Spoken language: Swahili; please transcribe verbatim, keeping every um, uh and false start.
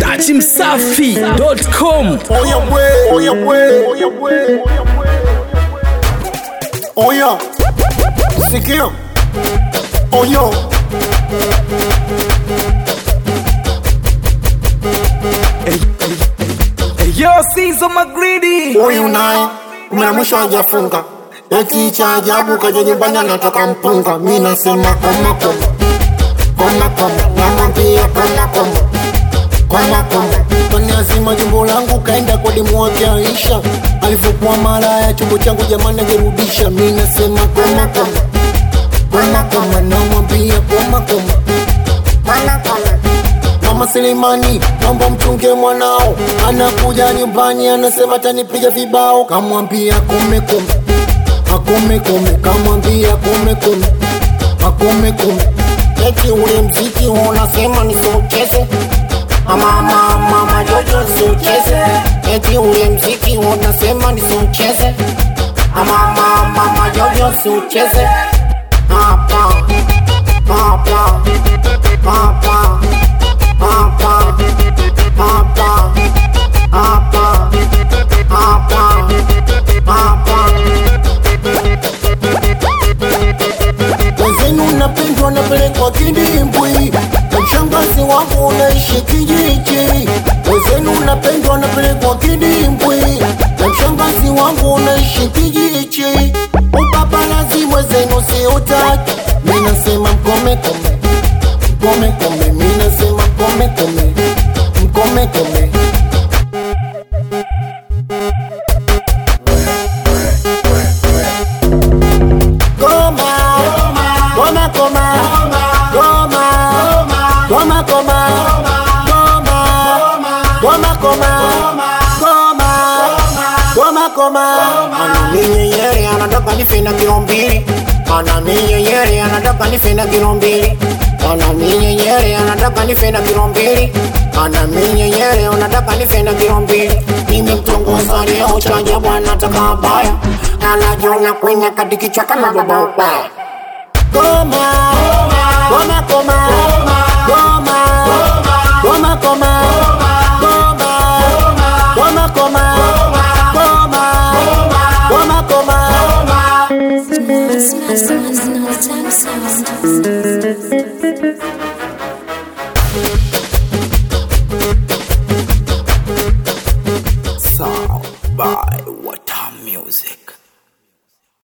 Dachi Msafi dot com. Oya we, oya we, oya we, oya sikia, oya Yo, Sizo Magridi. oya unaye umeamwisha hajafunga eti cha ajabu kaja nyumbani anataka mpunga. Mimi nasema koma koma koma koma, namwambia koma koma koma koma. Kwani azima jimbo langu kaenda kwa demu wake Aisha, alivyokuwa malaya chombo changu jamani angerudisha. Mimi nasema koma koma koma koma, namwambia koma koma koma koma. Mama Selemani, naomba mchunge mwanao, anakuja nyumbani anasema atanipiga vibao. Kamwambia kome kome akome kome, kamwambia kome kome akome kome. Eti ule mziki unasema nisiucheze, mama mama mama jojo nisiucheze. Eti ule mziki unasema nisiucheze, mama mama mama jojo nisiucheze. Hapa hapa hapa hapa hapa hapa hapa hapa. Wenzenu napendwa napelekwa kidimbwi, na mshangazi wangu unaishi kijiji. Wenzenu napendwa napelekwa kidimbwi, na mshangazi wangu unaishi kijiji. Upapalazi wenzenu siutaki, mimi nasema mkome kome mkome kome, mimi nasema mkome kome mkome kome. Goma goma goma goma goma goma goma goma goma. Ana mie yeye anataka nifina kilo mbili, ana mie yeye anataka nifina kilo mbili, ana mie yeye anataka nifina kilo mbili, ana mie yeye anataka nifina kilo mbili. Nimemtongoza leo cha ajabu anataka baya, anajiona kwenye kati kichwa kama baba ubaya. Goma goma goma goma goma goma goma goma goma goma goma goma.